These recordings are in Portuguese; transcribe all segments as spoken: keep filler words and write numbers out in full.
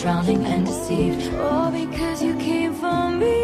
drowning and deceived. All because you came for me.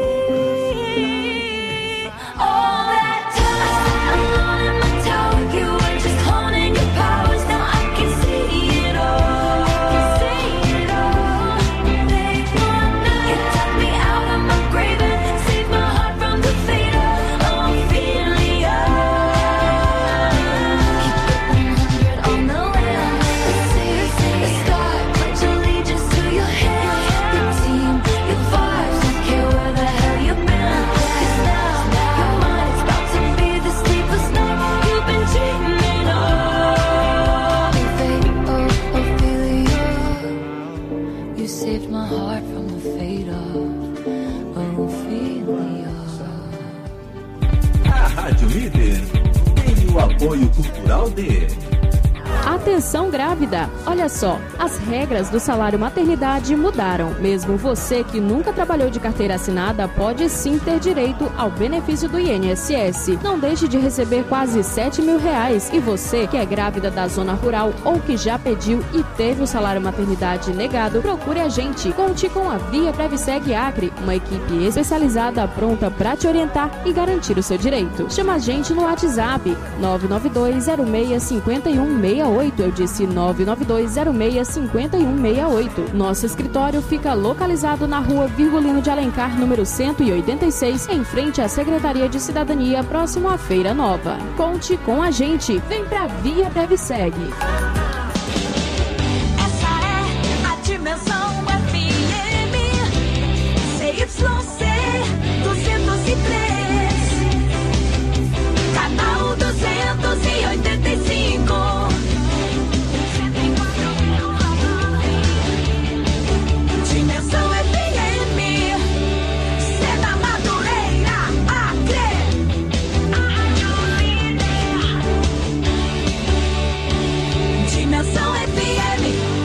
All that time alone in my tower, you were just honing your powers. Now I can see it all. I can see it all. They want me. You took me out of my grave and saved my heart from the fate of Ophelia. Keep it one hundred on the land. Let's see, the start, pledge allegiance to your hand. Your team, your vibes, don't care where the hell you've been. 'Cause now, your mind's about to be the sleepless night you've been dreaming of. Fate of Ophelia, you saved my heart from the fate of Ophelia. A Rádio Líder tem o apoio cultural de... Atenção grávida! Olha só, as regras do salário maternidade mudaram. Mesmo você que nunca trabalhou de carteira assinada pode sim ter direito ao benefício do I N S S. Não deixe de receber quase sete mil reais. E você que é grávida da zona rural ou que já pediu e teve o salário maternidade negado, procure a gente. Conte com a Via Previseg Acre, uma equipe especializada pronta para te orientar e garantir o seu direito. Chama a gente no WhatsApp nove nove dois zero seis cinco um seis oito. Eu disse nove nove dois zero seis cinco um seis oito. Nosso escritório fica localizado na rua Virgulino de Alencar, número cento e oitenta e seis, em frente à Secretaria de Cidadania, próximo à Feira Nova. Conte com a gente. Vem pra Via Previseg. Essa é a Dimensão F M C Y C duzentos e três, canal duzentos e oitenta e cinco. Dimensão F M, Seda Madureira, Acre. Dimensão F M.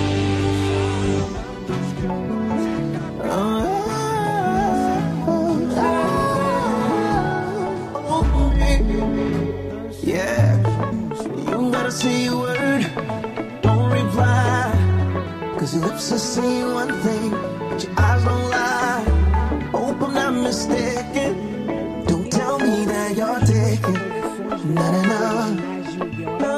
Yeah, you gotta say a word, don't reply. Cause your lips are saying one thing, but your eyes don't lie. Hope I'm not mistaken. Don't tell me that you're taking, na na na. No.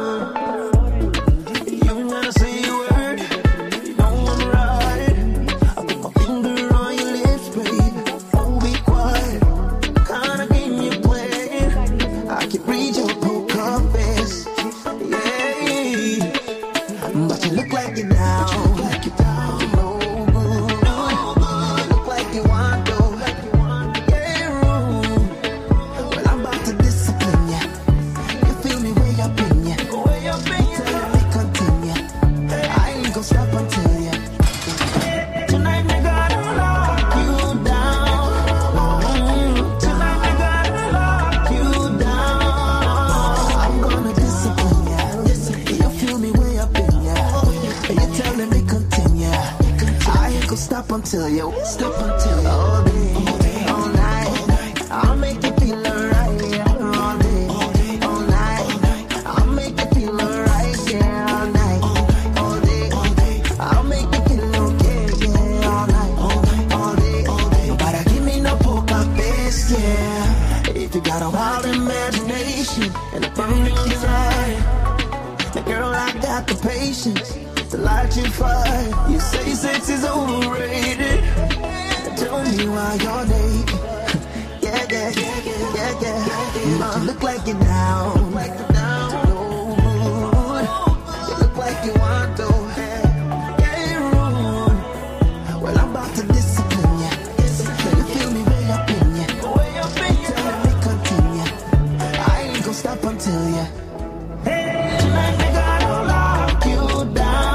You gotta say a word, don't wanna ride. I put my finger on your lips, baby. Oh, be quiet. Kinda game you playing, I can read your poker face. Yeah, but you look like you're down. Until you stop until all day, all night, I'll make you feel alright, yeah, all day, all night, I'll make you feel alright, yeah, all night, all day, I'll make you feel okay, yeah, all night, all day, nobody give me no poker face, yeah, if you got a wild imagination and a burning desire, then girl, I got the patience to light you fire. You say sex is overrated. Tell me why you're naked. Yeah, yeah, yeah, yeah, yeah. You look like you're down, like you're down. You look like you want to get rude. Well, I'm about to discipline ya. Can you feel me way up in ya? Tell me continue. I ain't gonna stop until ya. Tonight we gotta lock you down.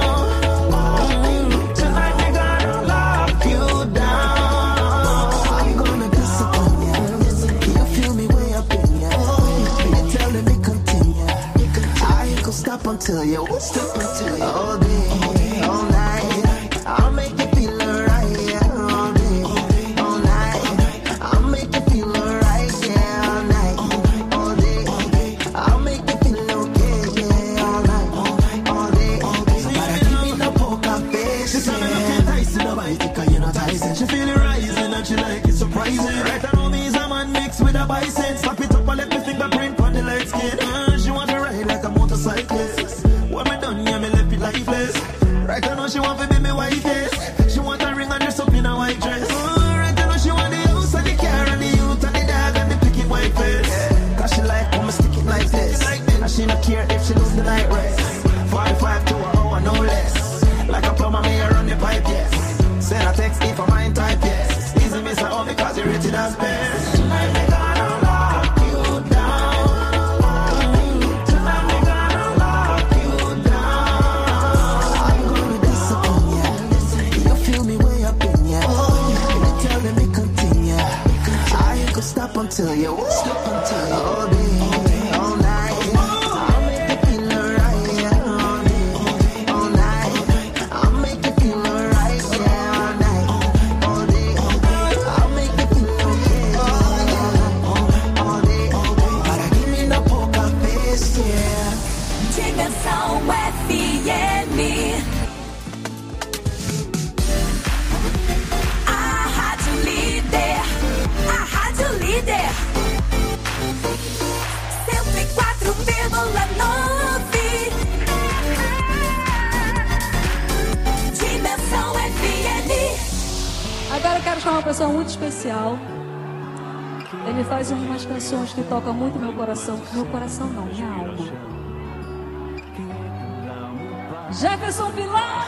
Until you stop until you all day, all night, I'll make you feel alright, yeah, all day, all night, I'll make you feel alright, yeah, all night, all day, I'll make you feel okay, yeah, all night, all day, somebody give me no poker face, yeah. buy sense. Slap it up and let me fingerprint on the light skin. Uh, she want to ride like a motorcyclist. When me done, yeah, me left it lifeless. Right now she want to be me wife, yes. She want a ring and dress up in a white dress. Uh, right now she want the house and the car and the youth and the dog and the picket white face. Yeah. Cause she like when me stick it like this. And she not care if she lose the night rest. forty-five to an hour, no less. Like a plumber, me a run the pipe, yes. Send a text if I mind type, yes. Easy miss her all because you rated as best. Tonight me gonna lock you down. Tonight me gonna lock you down. I'm gonna disappoint ya. You feel me way up in ya. You tell me me continue. I ain't gonna stop until you stop until you all day, all night. I'll make you feel alright, yeah, all day, all night. I'll make you feel alright, yeah, all night, all day. I'll make you feel okay, yeah, all day. Para give me no poker face, yeah. Dimensão F M. A Rádio Líder. A Rádio Líder. cento e quatro vírgula nove. Dimensão F M. Agora eu quero chamar uma pessoa muito especial. Ele faz umas canções que tocam muito meu coração. Meu coração não, minha alma. Jefferson Pilar.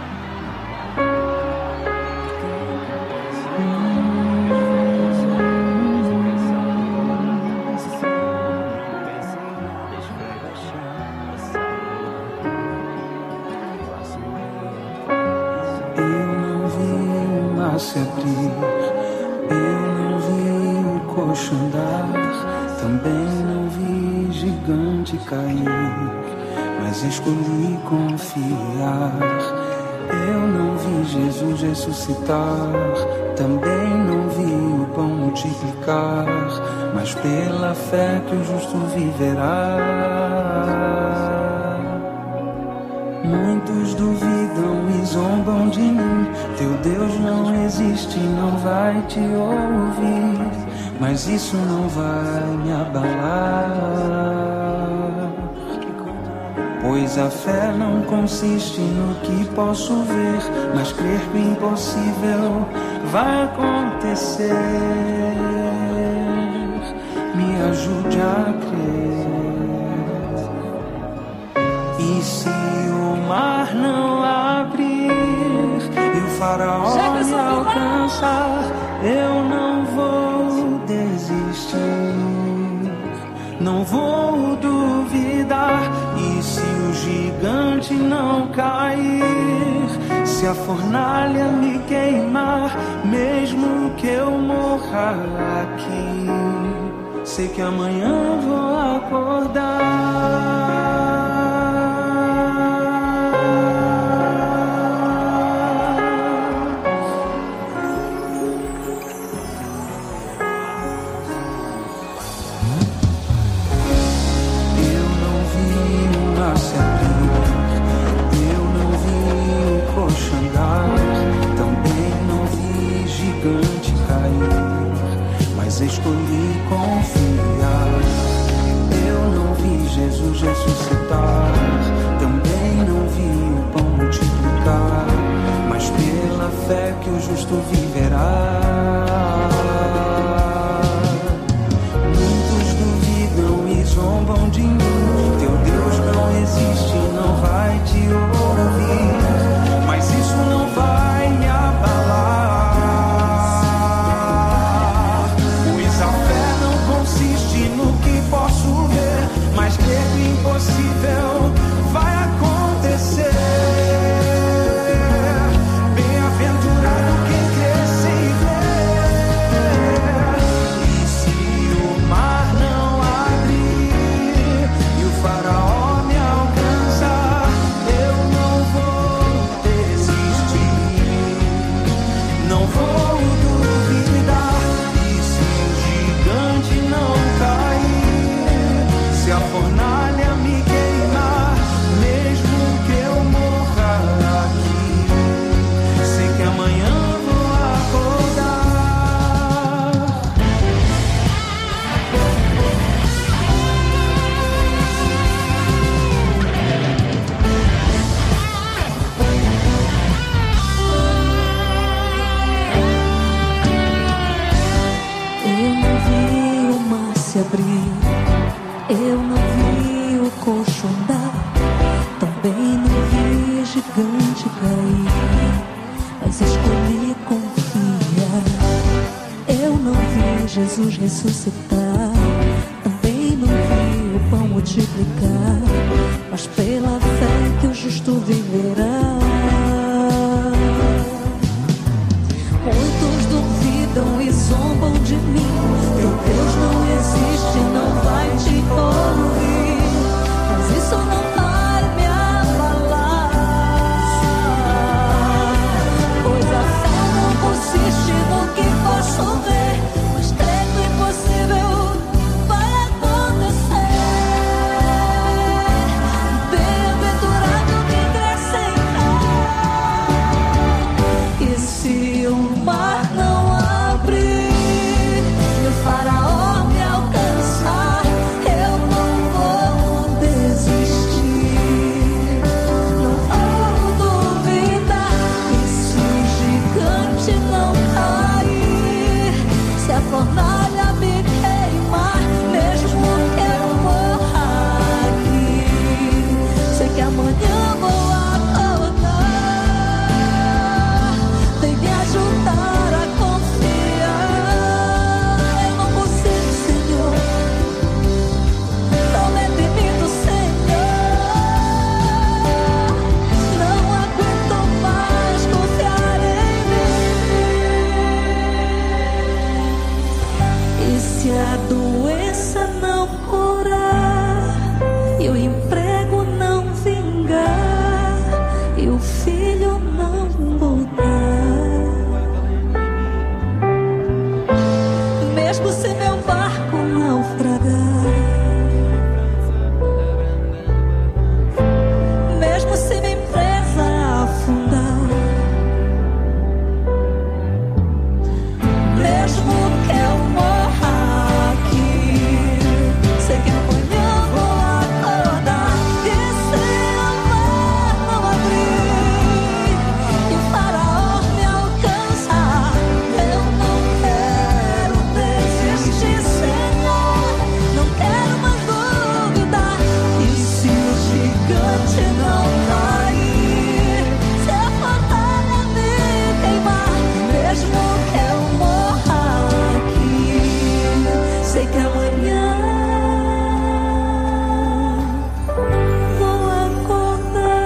Se abrir, eu não vi o coxo andar, também não vi gigante cair, mas escolhi confiar. Eu não vi Jesus ressuscitar, também não vi o pão multiplicar, mas pela fé que o justo viverá. Muitos duvidam e zombam de mim. Teu Deus não existe, não vai te ouvir, mas isso não vai me abalar. Pois a fé não consiste no que posso ver, mas crer que o impossível vai acontecer. Me ajude a crer. E se o mar não abrir e o faraó me alcançar, eu não vou desistir, não vou duvidar. E se o gigante não cair, se a fornalha me queimar, mesmo que eu morra aqui, sei que amanhã vou acordar. Escolhi confiar. Eu não vi Jesus ressuscitar, também não vi o pão multiplicar, mas pela fé que o justo viverá. Muitos duvidam e zombam de mim. Teu Deus não existe, não vai te ouvir, mas isso não vai me abalar. Mas crer que o impossível vai acontecer. Bem-aventurado quem crê sem ver. se abrir. Eu não vi o coxo andar, também não vi gigante cair, mas escolhi confiar. Eu não vi Jesus ressuscitar, também não vi o pão multiplicar, mas pela fé que o justo viverá. Muitos duvidam e zombam de mim. Teu Deus não existe, não vai te ouvir, mas isso não vai me abalar, pois a fé não consiste no que posso ver, mas crer no impossível vai acontecer. Bem-aventurado quem crer sem fé. E se o mar não abrir, o faraó me alcançar, eu não vou desistir, não vou duvidar. E se o gigante não cair, se a fornalha me queimar, mesmo que eu morra aqui, sei que amanhã vou acordar. Vem me ajudar a confiar. Eu não consigo, Senhor, não me limito, Senhor, não aguento mais confiar em mim. E se a doença não curar, e o emprego não vingar, e o filho não voltar, mesmo se meu barco naufragar, mesmo se minha empresa afundar, mesmo que eu morra aqui, sei que amanhã vou acordar. E se o mar não abrir e o faraó me alcançar, eu não quero desistir, Senhor, não quero mais duvidar. E se o gigante não cair, se a fornalha me queimar, mesmo que eu morra aqui, sei que amanhã vou acordar.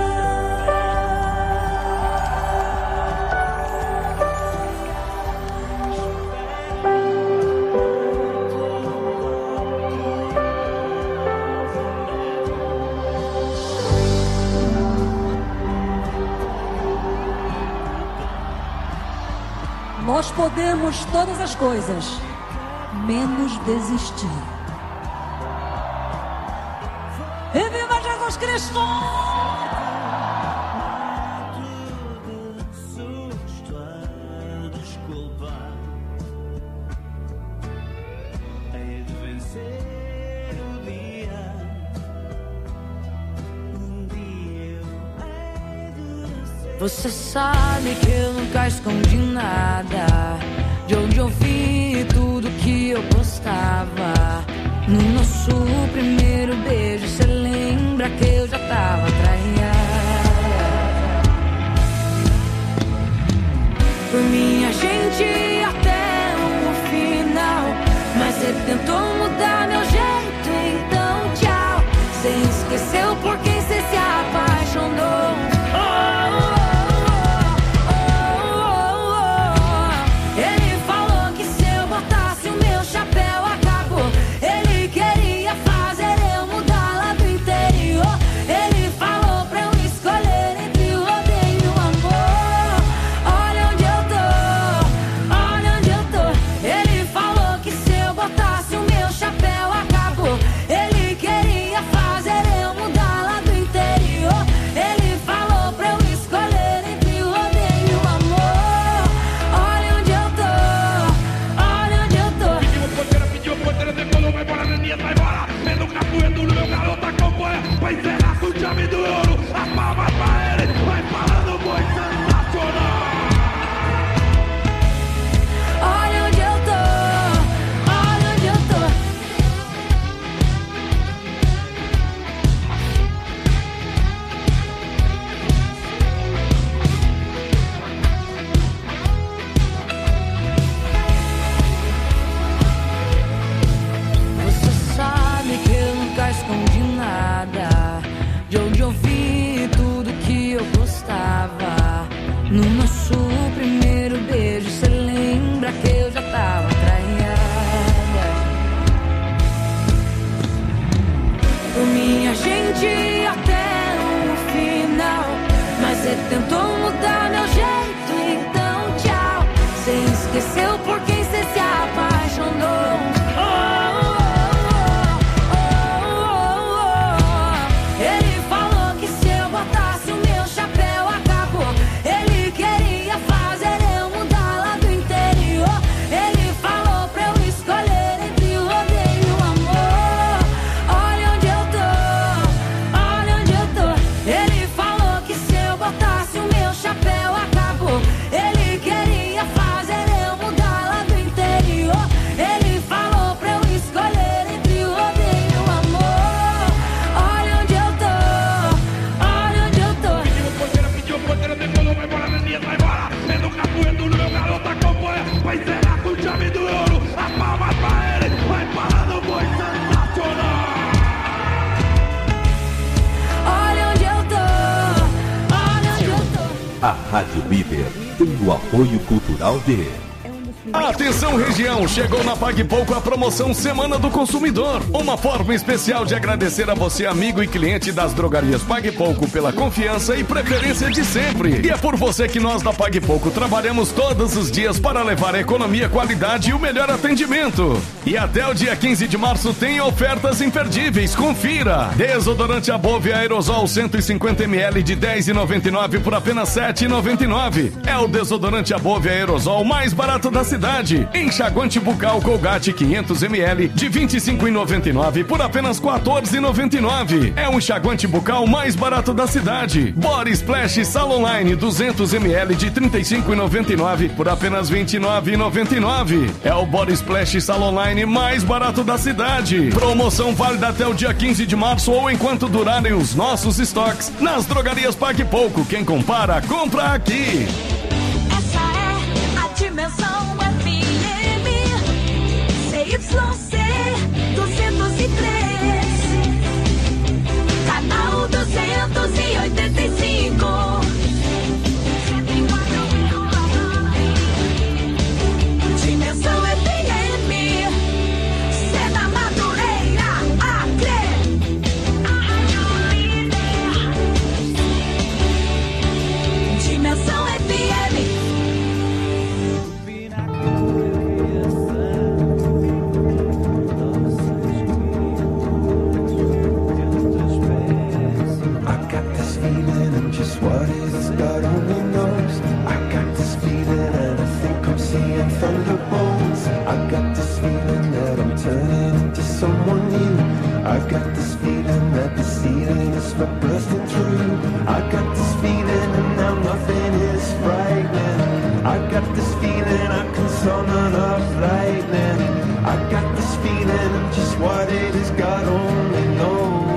Nós podemos todas as coisas, menos desistir. E viva Jesus Cristo! Você sabe que eu nunca escondi nada, de onde eu vi tudo que eu postava. No nosso primeiro beijo, cê lembra que eu já tava traída. Foi minha gente até o final, mas cê tentou mudar meu jeito, então tchau. Cê esqueceu por quem cê se apaixonou. tentou mudar meu jeito, então tchau. Cê esqueceu por quem cê se apaixonou. Oh, oh, oh, oh, oh. Ele falou que se eu botasse o meu chapéu acabou. Ele queria fazer eu mudar lá do interior. Ele falou pra eu escolher entre o rodeio e o amor. Olha onde eu tô, olha onde eu tô. Ele falou que se eu botasse o meu chapéu acabou. Ele queria fazer eu mudar lá do interior. Ele falou pra eu escolher entre o rodeio e o amor. Olha onde eu tô, olha onde eu tô. Pediu porteira, pediu porteira, decolou, vai embora, Neninha, vai embora. Vendo o capoeiro do meu garoto acompanha. Vai zerar com chave do ouro. A palma pra ele, vai parar no boi sensacional. Olha onde eu tô, olha onde eu tô. A Rádio Líder tem o apoio cultural de... Atenção região, chegou na Pague Pouco a promoção Semana do Consumidor. Uma forma especial de agradecer a você, amigo e cliente das drogarias Pague Pouco, pela confiança e preferência de sempre. E é por você que nós da Pague Pouco trabalhamos todos os dias para levar a economia, qualidade e o melhor atendimento. E até o dia quinze de março tem ofertas imperdíveis, confira. Desodorante Above Aerosol cento e cinquenta mililitros de dez reais e noventa e nove centavos por apenas sete reais e noventa e nove centavos. É o desodorante Above Aerosol mais barato da cidade. Enxaguante bucal Colgate quinhentos mililitros de vinte e cinco reais e noventa e nove centavos por apenas quatorze reais e noventa e nove centavos. É o enxaguante bucal mais barato da cidade. Body Splash Salonline duzentos mililitros de trinta e cinco reais e noventa e nove centavos por apenas vinte e nove reais e noventa e nove centavos. É o Body Splash Salonline mais barato da cidade. Promoção válida até o dia quinze de março ou enquanto durarem os nossos estoques nas drogarias Pague Pouco. Quem compara, compra aqui. Essa é a Dimensão F M C Y C duzentos e três, canal duzentos e oitenta e cinco. Dimensão F M, Cena Madureira, Acre. Dimensão F M. Just what is God only knows. I got this feeling and I think I'm seeing thunderbolts. I got this feeling that I'm turning into someone new. I've got this feeling that the ceiling is for bursting through. I got this feeling and now nothing is frightening. I got this feeling I can summon up lightning. I got this feeling and just what it is God only knows.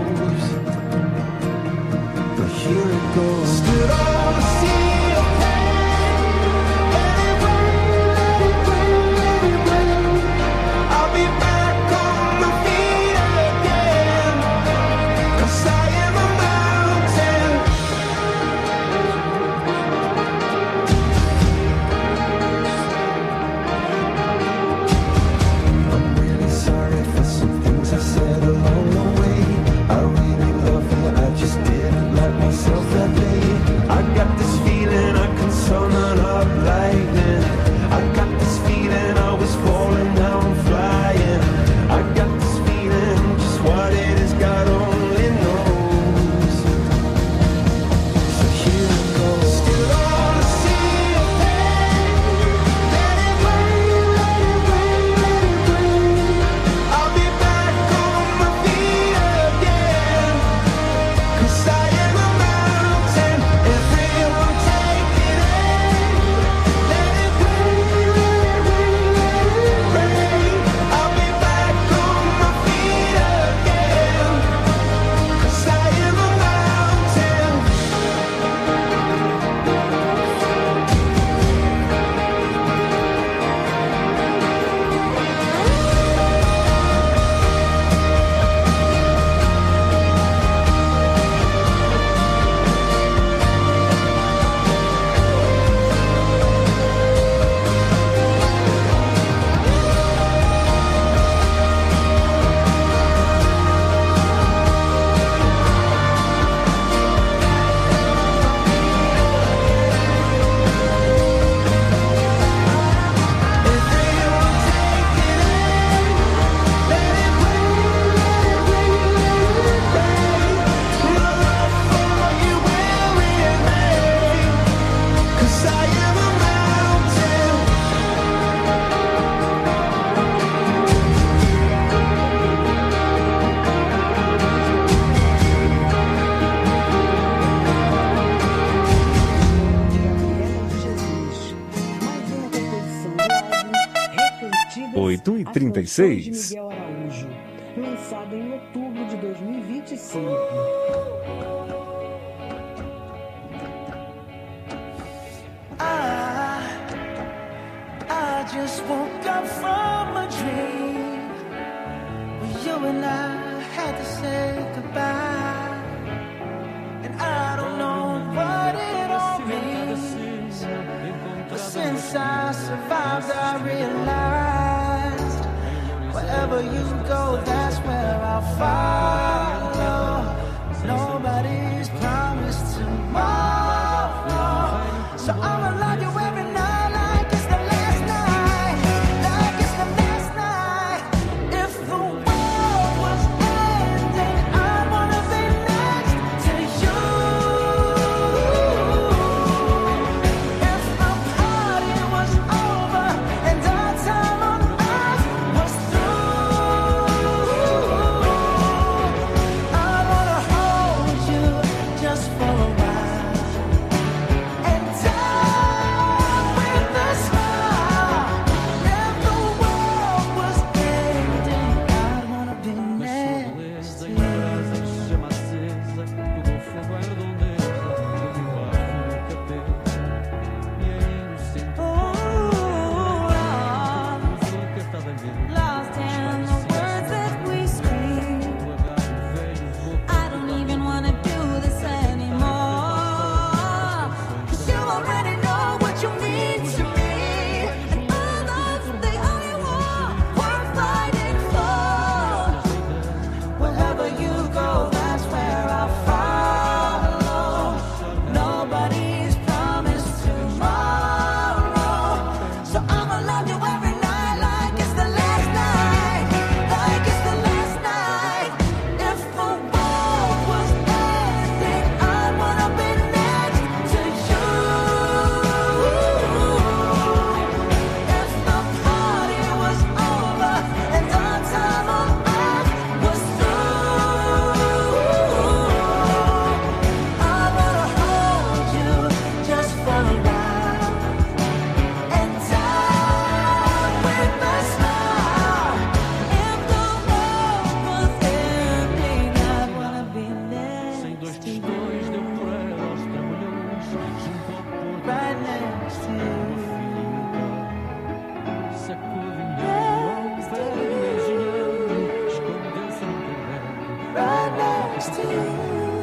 Here it goes. Stood on the sea of pain. Let it rain, let it rain, let it rain. I'll be back on my feet again. 'Cause I am a mountain. I'm really sorry for some things I said along noventa e seis. Miguel Araújo, lançado em outubro de dois mil e vinte e cinco. I, I just woke up from a dream where you and I had to say goodbye, and I don't know what it all means, but since I survived I realized wherever you go, that's where I'll follow. Nobody's promised tomorrow, so I'ma love you every night like it's the last night, like it's the last night. If the world was ending, I wanna be next to you. If the party was over and our time on earth was through, I wanna hold you just for a while. Lost in the words that we speak, I don't even wanna do this anymore, 'cause you already know what you mean to me, and all that's the only war we're fighting for. Wherever you go, that's where I'll follow. Nobody's promised tomorrow, so I'ma love you every night like it's the last night, like it's the last night. If the world was ending, I wanna be next to you. If the party was over and our time on earth was through, I wanna hold you just for a while and die with a smile. If the world was ending, I wanna be next to you, right next to you, next to you, right next to you.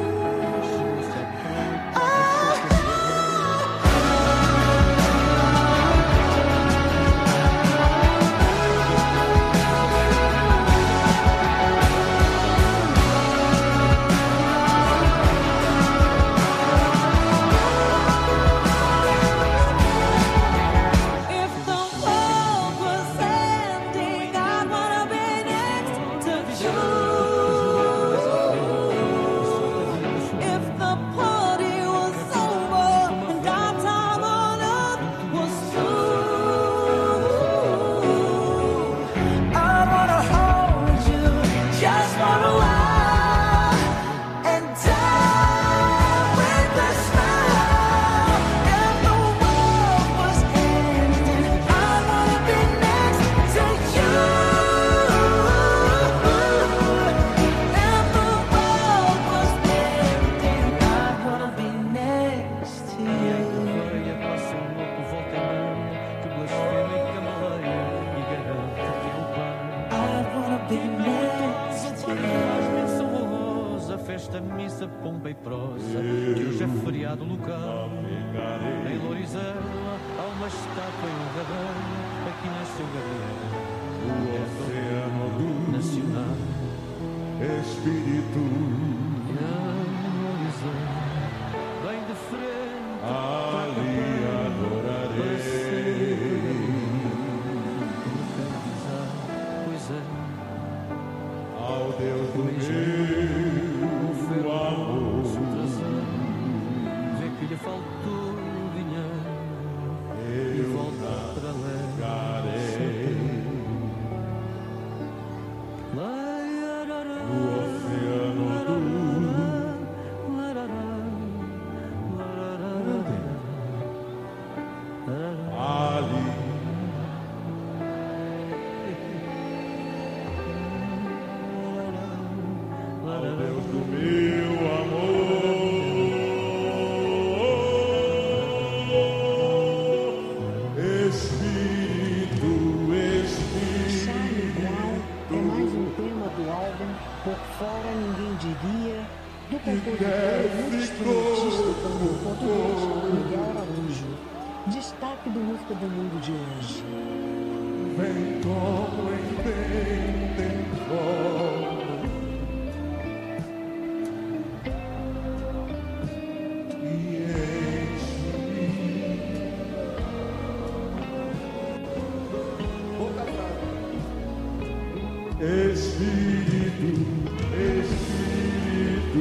If the world was ending, I wanna be next to you. If the party was over and our time on earth was through, I wanna hold you just for a while and die with a smile. If the world was ending, I wanna be next to you. If the world was ending, I wanna be next to you. I wanna be next to you. Festa, missa, pompa e prosa, que hoje é feriado local. Em Lorizela há uma estátua e um radar, aqui nasceu Gabriel, o oceano nacional. Espírito, Bem de frente, ali adorarei. Pois é, Ao Deus do meu amor, vê que lhe faltou dinheiro e volta para lá. no oceano ali Deus do meu amor, Espírito, Espírito. Charlie Brown é mais um tema do álbum Por Fora Ninguém Diria, do compositor e multi-instrumentista também português Miguel Araújo. Destaque do Música do Mundo de hoje. Vem como em tempo e enche-me. Espírito, Espírito,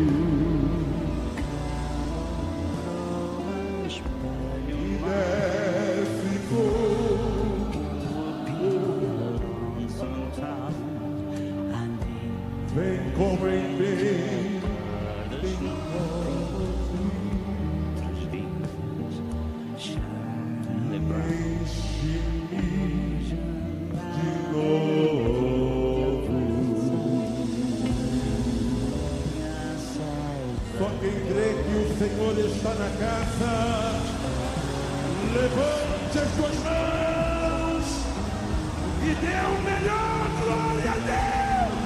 e desce vem como em bem, enche-me de novo. Só quem crê que o Senhor está na casa, levante as suas mãos e dê o melhor glória a Deus.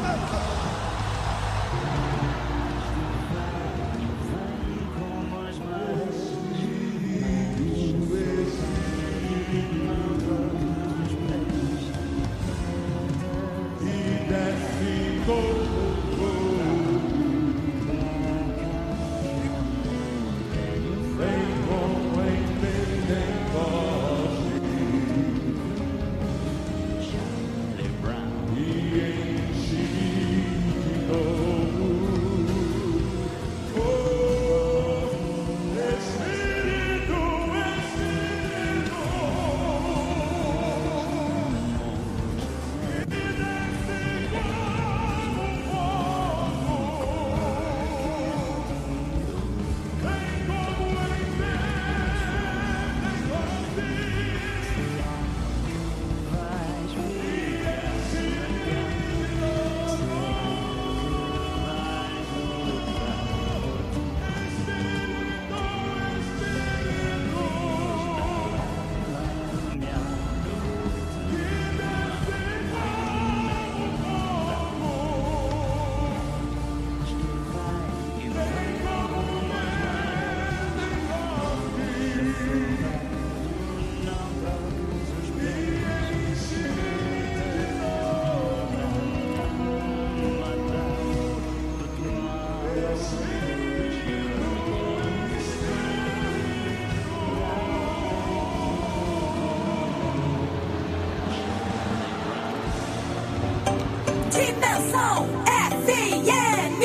Dimensão F M.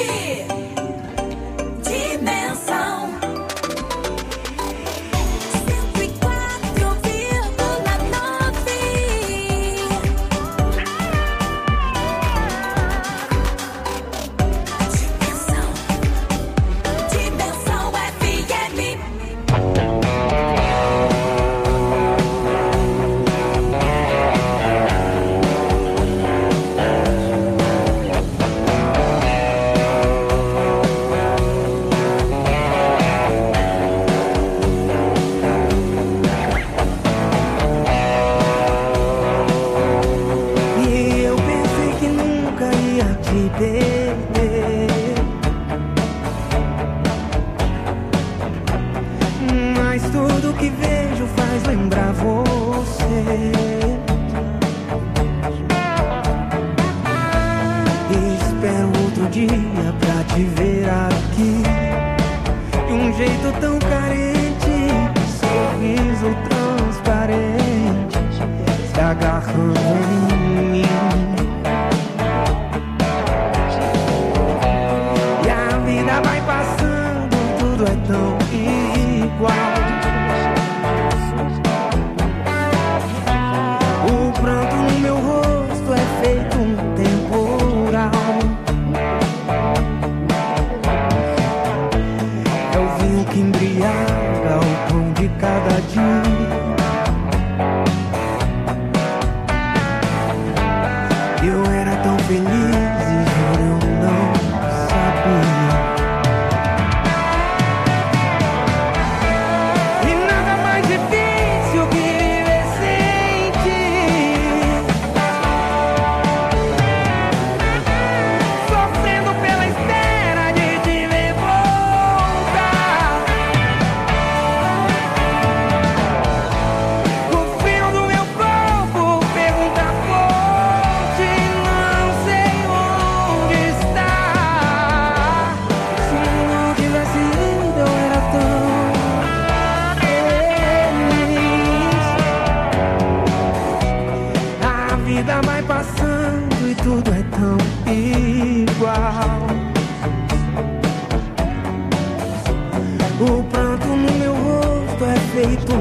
Dimensão cento e quatro vírgula nove. Dimensão, Dimensão F M. Mas tudo que vejo faz lembrar você. Espero outro dia pra te ver aqui, de um jeito tão carente, sorriso transparente, se agarrando em mim. E a vida vai passando, tudo é tão igual. O pranto no meu rosto é feito um temporal. É o vinho que embriaga o pão de cada dia.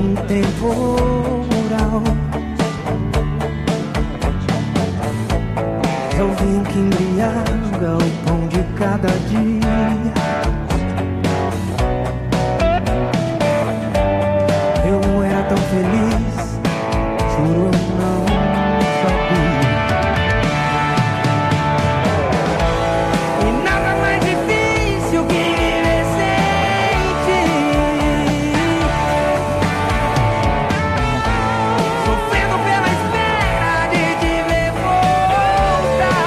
um temporal. É o vinho que embriaga o pão de cada dia. Eu era tão feliz, juro eu não sabia. E nada mais difícil que viver sem ti, sofrendo pela espera de te ver voltar.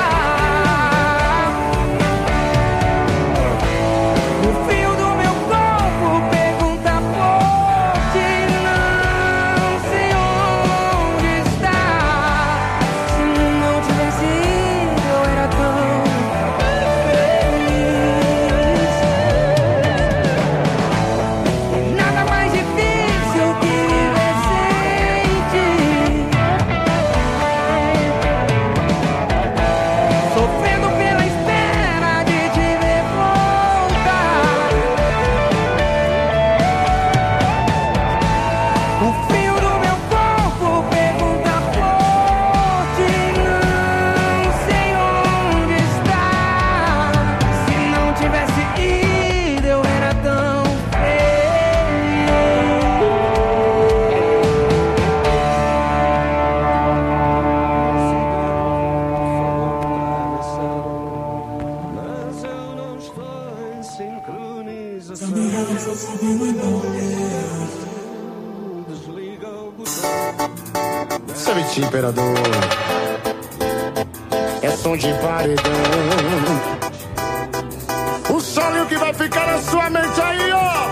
O frio do meu corpo pergunta por ti, não sei onde está. Se não tivesse ido, eu era tão feliz. E nada mais difícil que viver sem ti, sofrendo pela espera de te ver voltar. O frio do meu corpo pergunta por ti, não sei onde está. Se não tivesse ido, eu era tão Mas eu não estou em sincronização. Desliga o botão. Sabe, imperador, é som de paredão. O solinho que vai ficar na sua mente aí, ó.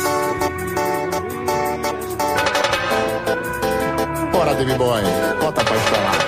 Bora, David Boy, bota pra instalar.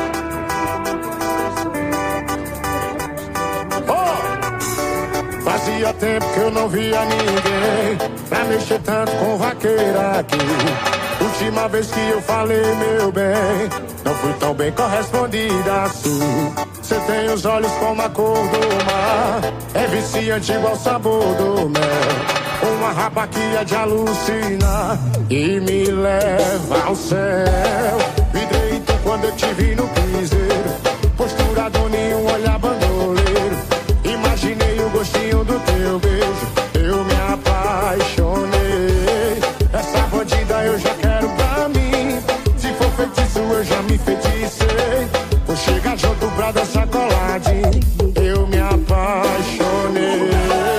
Oh! Fazia tempo que eu não via ninguém pra mexer tanto com vaqueira aqui. Última vez que eu falei, meu bem, não fui tão bem correspondida assim. Você tem os olhos como a cor do mar, é viciante igual o sabor do mel. Uma rapa que é de alucinar e me leva ao céu. Vidrei então quando eu te vi no piseiro, postura do ninho, olhar bandoleiro. Imaginei o gostinho do teu beijo, eu me apaixonei. Essa bandida eu já quero pra mim, se for feitiço eu já me feticei. Vou chegar junto pra dançar coladinho, eu me apaixonei.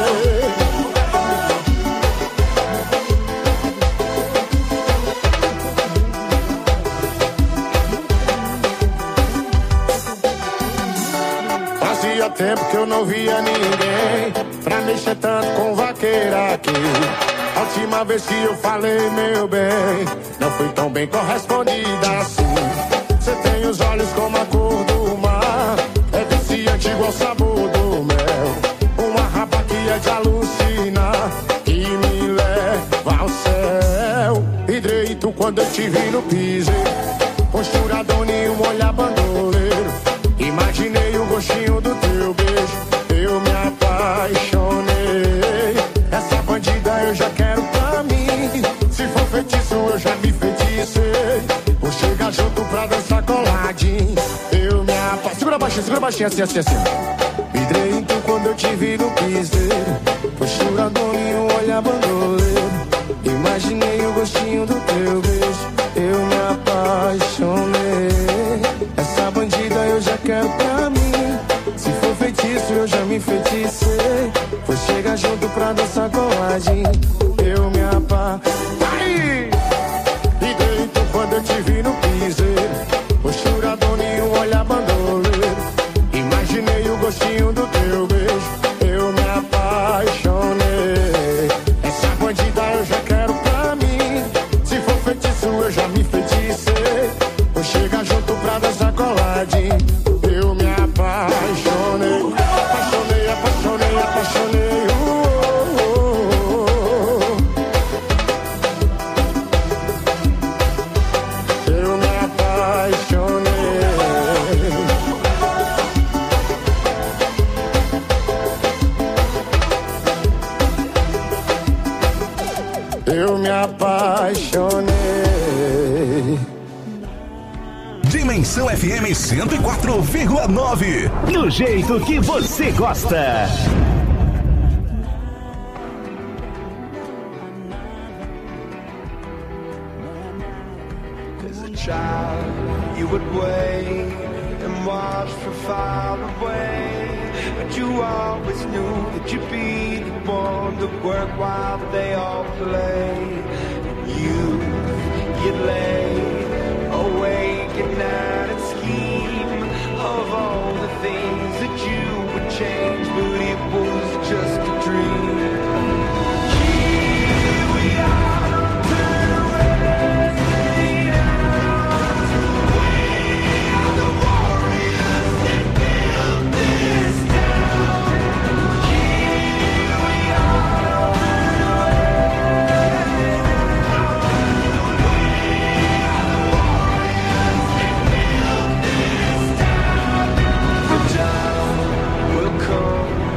Fazia tempo que eu não via ninguém pra mexer tanto com vaqueira aqui. A última vez que eu falei, meu bem, não fui tão bem correspondida assim. Você tem os olhos como a cor do mar, é viciante igual o sabor do mel. Uma rapa que é de alucinar e me leva ao céu. Hidrei tu quando eu te vi no piseiro, postura do ninho, olhar bandoleiro. Imaginei o gostinho do teu beijo, eu me apaixonei. Essa bandida eu já quero pra mim, se for feitiço eu já me feticei. Vou chegar junto pra dançar coladinho, eu me apaixonei. Segura baixinho, segura baixinho, assim, assim, assim. Vidrei então quando eu te vi no piseiro, postura do ninho, olhar bandoleiro. Imaginei o gostinho do teu beijo, eu me apaixonei. Essa bandida eu já quero pra mim, se for feitiço eu já me feticei. Vou chegar junto pra dançar coladinho, eu me apaixonei. E deito quando eu te vi no piseiro, postura do ninho, olhar bandoleiro. Imaginei o gostinho do teu beijo, eu me apaixonei. Essa bandida eu já quero pra mim, se for feitiço eu já me feticei. Vou chegar junto pra dançar coladinho, eu me apaixonei. Apaixonei, apaixonei, apaixonei. Uh, uh, uh, uh. Eu me apaixonei. Eu me apaixonei. Estação F M cento e quatro vírgula nove. Do jeito que você gosta. As a child, you would wait and watch from far away. But you always knew that you'd be the one to work while they all play. You, you'd lay awake at night and scheme of all the things that you would change, but it was just a dream. Here we are, turn around, lean out. We are the warriors that build this town. Here we are, turn around. The time will come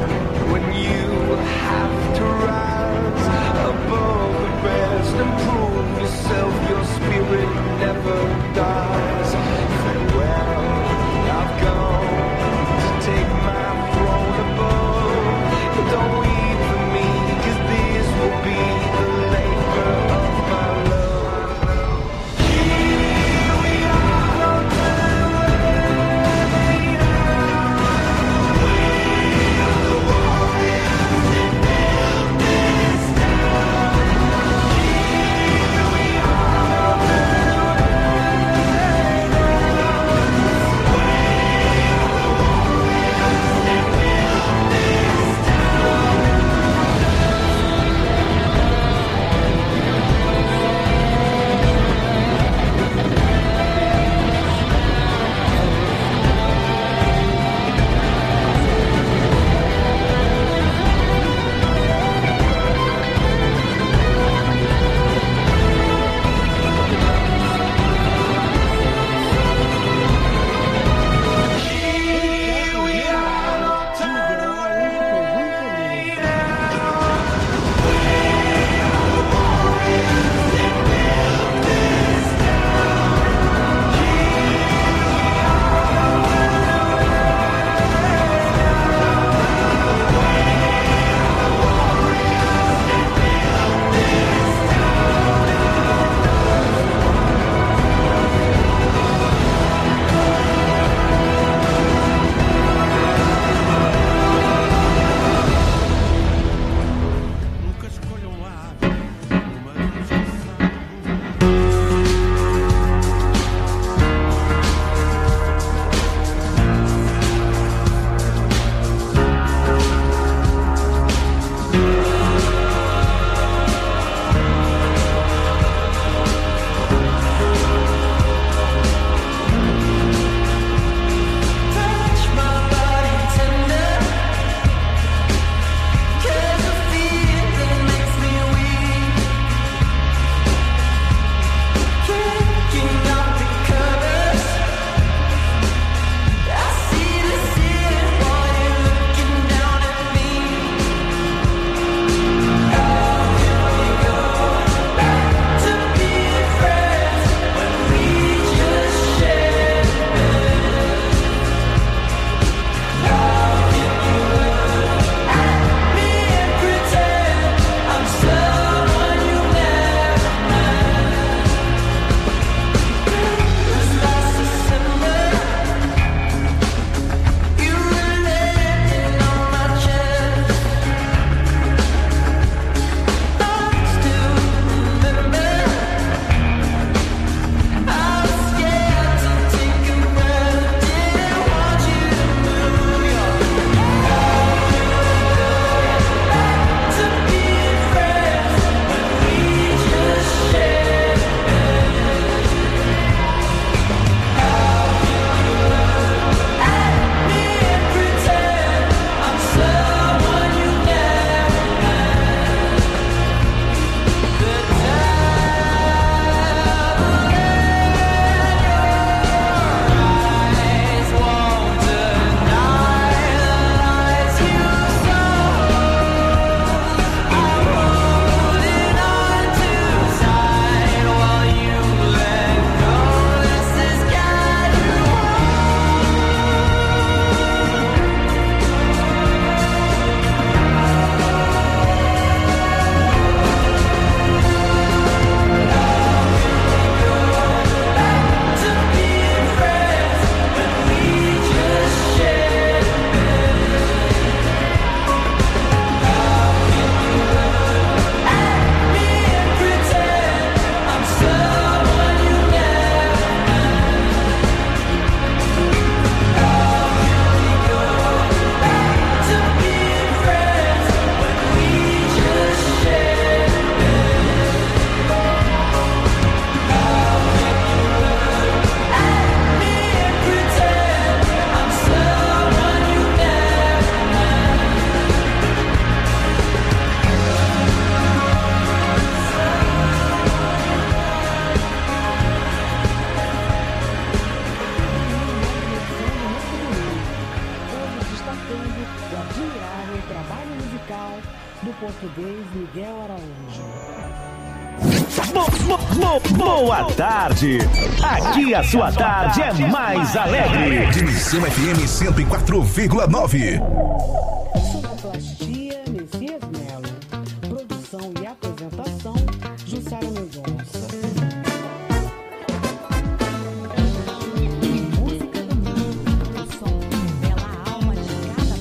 trabalho musical do português Miguel Araújo. Bo, bo, bo, boa tarde. Aqui a sua tarde é mais alegre. Dimensão F M cento e quatro vírgula nove. Sonoplastia Messias Melo. Produção e apresentação Jussara Mendonça. Música do mundo. O som revela a alma de cada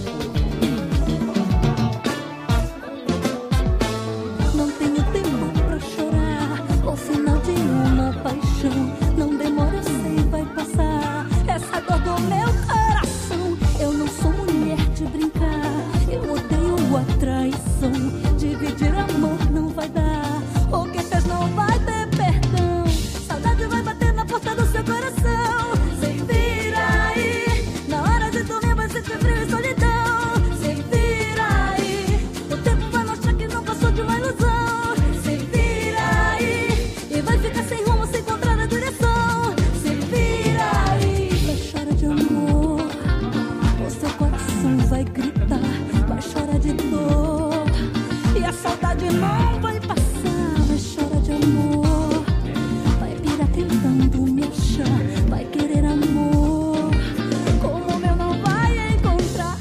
povo. Não tenho tempo pra chorar. O final de uma paixão. Não demora, eu sei, vai passar. Essa dor do meu coração. Eu não sou mulher de brincar. Eu odeio a traição. Dividir amor não vai dar. O que fez não vai ter perdão. Saudade vai bater na porta do seu coração. Se vira aí. Na hora de dormir vai sentir frio e solidão. Se vira aí. O tempo vai mostrar que não passou de uma ilusão. Se vira aí. E vai ficar sem rumo, sem encontrar a direção. Se vira aí. Vai chorar de amor. O seu coração vai gritar. Vai chorar de dor. E a saudade não vai passar. Vai chorar de amor. Vai pirar tentando me achar. Vai querer amor. Como o meu não vai encontrar.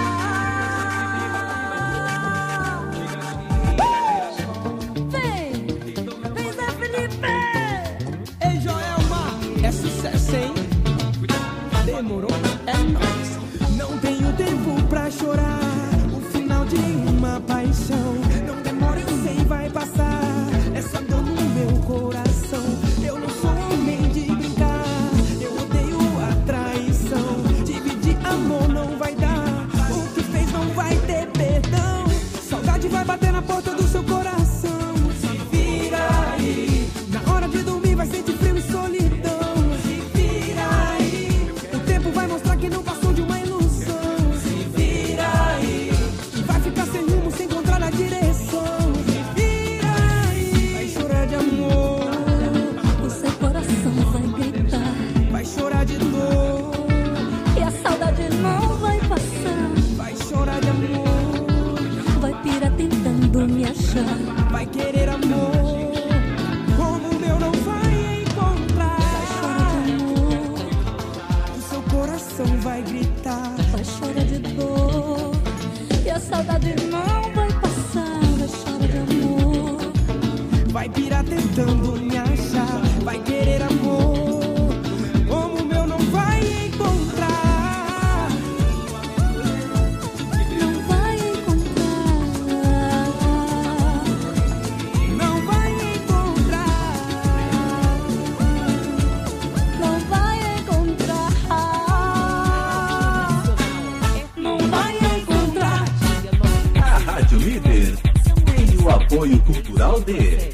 Vem, vem Zé Felipe. Ei, Joelma, é sucesso, hein? Demorou, é nóis. Não tenho tempo pra chorar. O final de uma paixão. Não demora, eu sei, vai passar. Essa dor no meu coração. Eu não sou homem de brincar. Eu odeio a traição. Dividir amor não vai dar. O que fez não vai ter perdão. Saudade vai bater na porta do seu coração. Se vira aí. Na hora de dormir vai sentir frio e solidão. Se vira aí. O tempo vai mostrar que não passou de uma ilusão. Se vira aí. E vai ficar sem rumo, sem encontrar a direção. Se vira aí. Vai chorar de amor. O seu coração vai gritar. Vai chorar de dor. E a saudade não vai passar. Vai chorar de amor. Vai pirar tentando me achar. Vai querer amor. Como o meu não vai encontrar. Vai chorar de amor. O seu coração vai gritar. Vai chorar de dor. E a saudade não vai passar. Vai chorar de amor. Vai pirar tentando me achar. Vai querer amor. Como o meu não vai encontrar. Não vai encontrar. Não vai encontrar. Não vai encontrar. Não vai encontrar. A Rádio Líder tem o apoio cultural de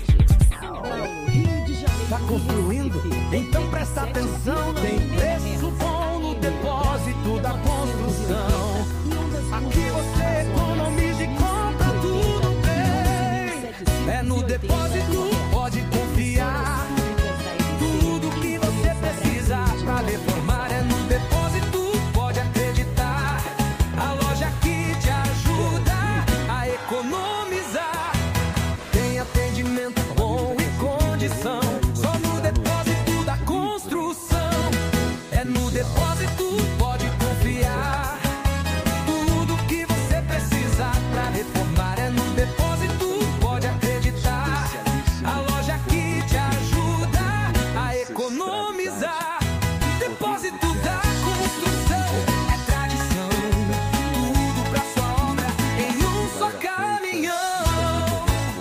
Tá concluindo? Então presta atenção. Tem preço bom no depósito da construção. Aqui você economiza e compra tudo bem. É no depósito, pode confiar. Tudo que você precisa pra reformar é no depósito, pode acreditar. A loja que te ajuda a economizar. Tem atendimento bom e condição. Só no depósito da construção. É no depósito, pode confiar. Tudo que você precisa pra reformar é no depósito, pode acreditar. A loja que te ajuda a economizar. Depósito da construção é tradição. Tudo pra sua obra em um só caminhão.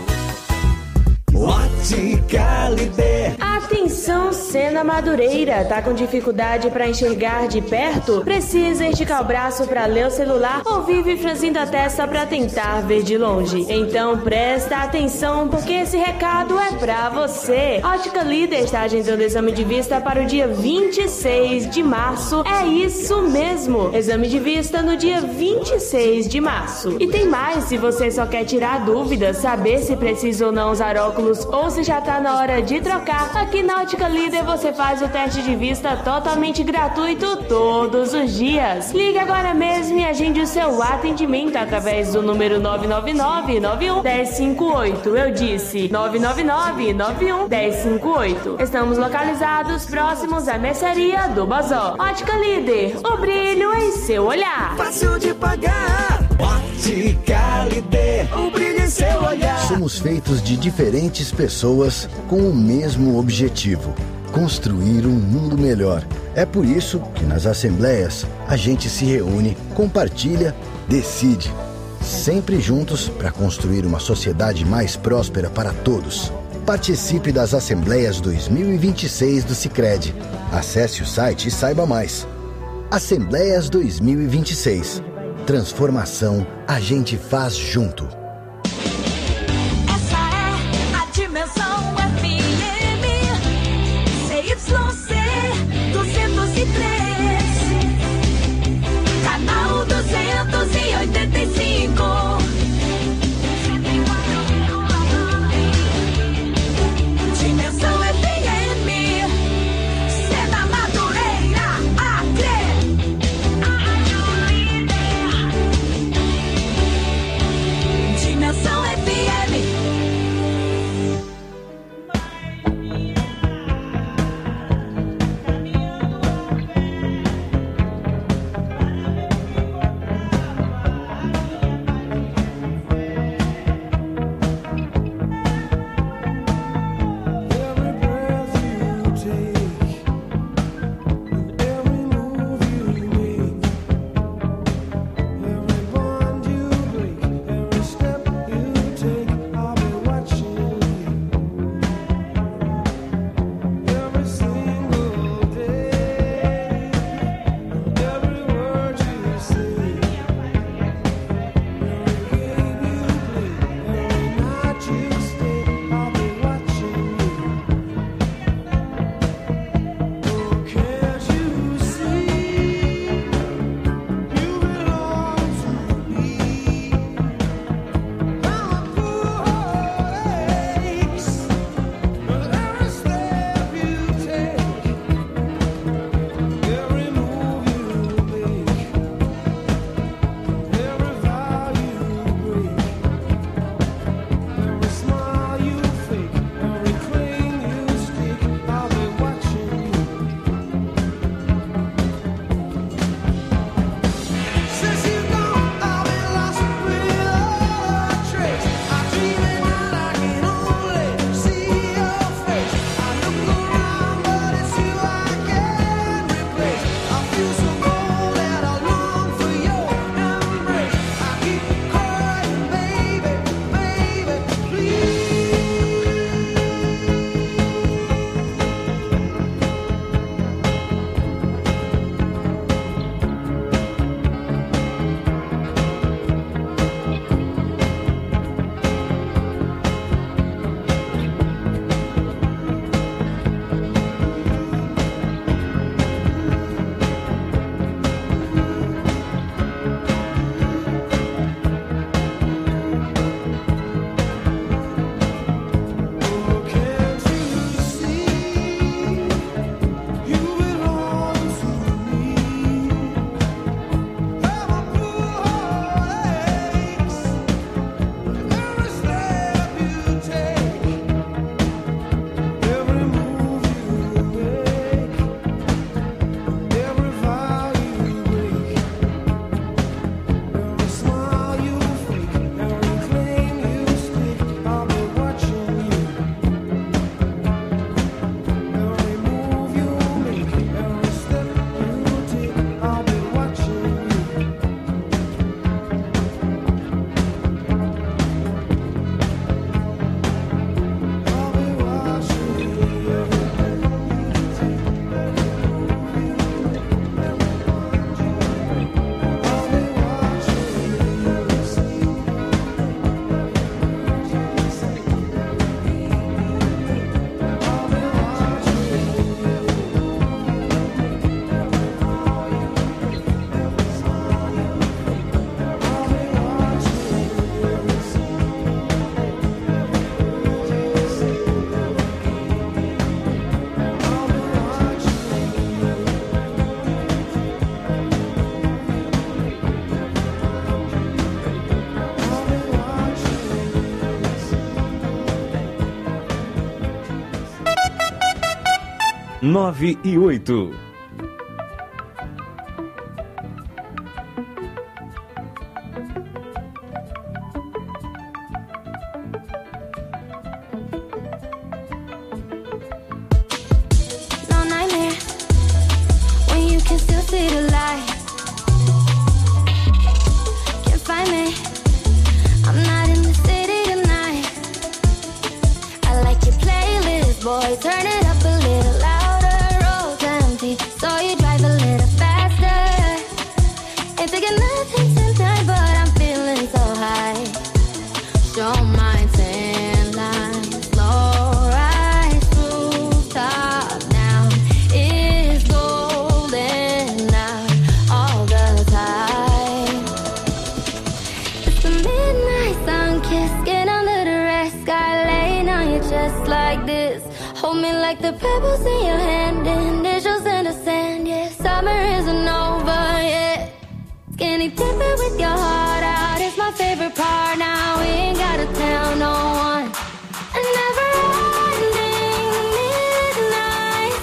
Ótica Líder. Atenção, Sena Madureira. Tá com dificuldade para enxergar de perto? Precisa esticar o braço para ler o celular ou vive franzindo a testa para tentar ver de longe? Então presta atenção, porque esse recado é pra você. Ótica Líder está agendando o exame de vista para o dia vinte e seis de março. É isso mesmo, exame de vista no dia vinte e seis de março. E tem mais, se você só quer tirar dúvidas, saber se precisa ou não usar óculos ou se já tá na hora de trocar, aqui na Ótica Líder você faz o teste de vista totalmente gratuito todos os dias. Ligue agora mesmo e agende o seu atendimento através do número nove nove nove, nove um, um zero cinco oito. Eu disse nove nove nove, nove um, um zero cinco oito. Estamos localizados próximos à mercearia do Bazó. Ótica Líder, o brilho em seu olhar. Fácil de pagar. Ótica Líder, o brilho em seu olhar. Somos feitos de diferentes pessoas com o mesmo objetivo: construir um mundo melhor. É por isso que nas assembleias a gente se reúne, compartilha, decide. Sempre juntos para construir uma sociedade mais próspera para todos. Participe das Assembleias dois mil e vinte e seis do Sicredi. Acesse o site e saiba mais. Assembleias dois mil e vinte e seis. Transformação a gente faz junto. Essa é a Dimensão F M C Y C duzentos e três, canal duzentos e oitenta e cinco. Dimensão F M, Cena Madureira, Acre. nove e oito. No nightmare when you can still see the light. Can't find me. I'm not in the city tonight. I like your playlist, boy. Turn it up a little louder. Roads empty, so you drive a little faster. Ain't thinking nothing tonight, but I'm feeling so high. Show my tan lines, low rise rooftop now is golden out all the time. It's the midnight sun kiss, skin under the red sky, laying on your chest like this. Hold me like the pebbles in your hand, initials in the sand. Yeah, summer isn't over yet. Skinny dipping with your heart out is my favorite part. Now we ain't gotta tell no one. A never-ending midnight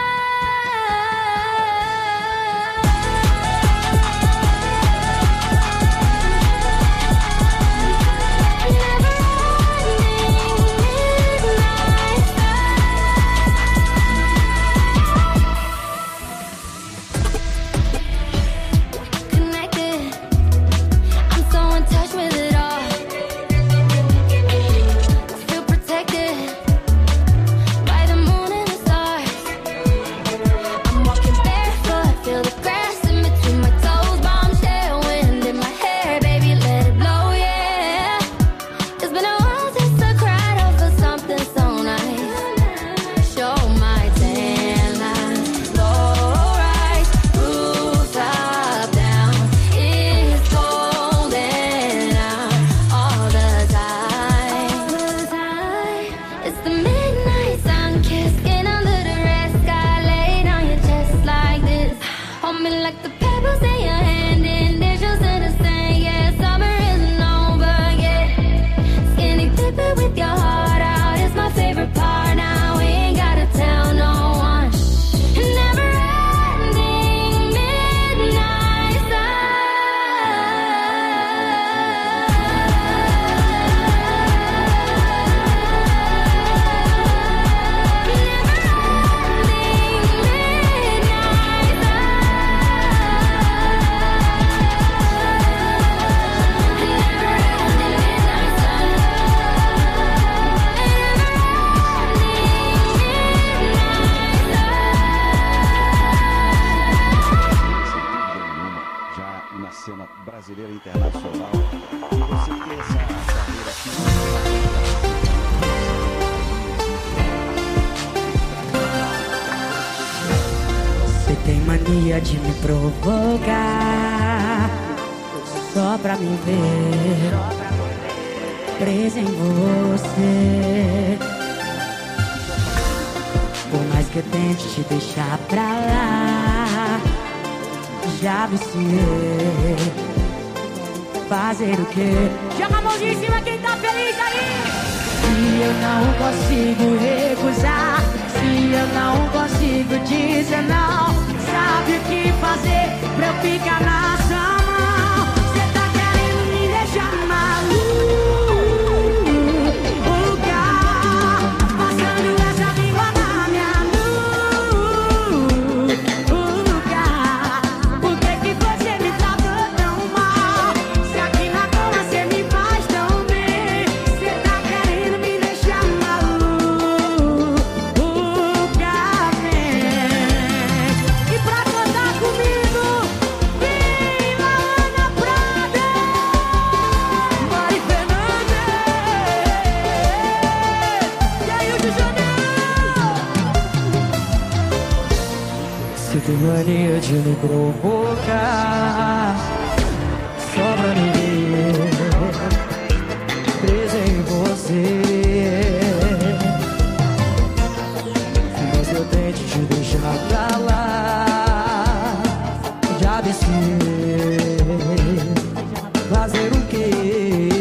connected. I'm so in touch with it all. I feel protected by the moon and the stars. I'm walking barefoot, feel the grass in between my toes. Bombshell wind in my hair, baby, let it blow, yeah. It's been a while since I cried over something so nice. Show my tan lines, low rise, rooftop down. It's golden out all the time. It's the midnight sun kiss, skin under the red sky, laid on your chest like this. Hold me like the pebbles in your hand, initials in the sand. Yeah, summer isn't over yet. Skinny dipping with your heart out is my favorite part. Now we ain't gotta tell no one. Never-ending midnight já na cena brasileira e internacional. Você tem essa carreira aqui. Você tem mania de me provocar só pra me ver presa em você. Por mais que eu tente te deixar pra lá, já viciei. Fazer o quê? Joga a mãozinha em cima quem tá feliz aí! Se eu não consigo recusar, se eu não consigo dizer não, sabe o que fazer pra eu ficar na sua mão? Cê tá querendo me deixar maluca, passando essa língua na minha nuca. Por que que você me tratou tão mal? Se aqui na cama cê me faz tão bem, cê tá querendo me deixar maluca, vem. E pra cantar comigo, vem Laana Prada, Mari Fernandes e aí o de Janeiro. Você tem mania de me provocar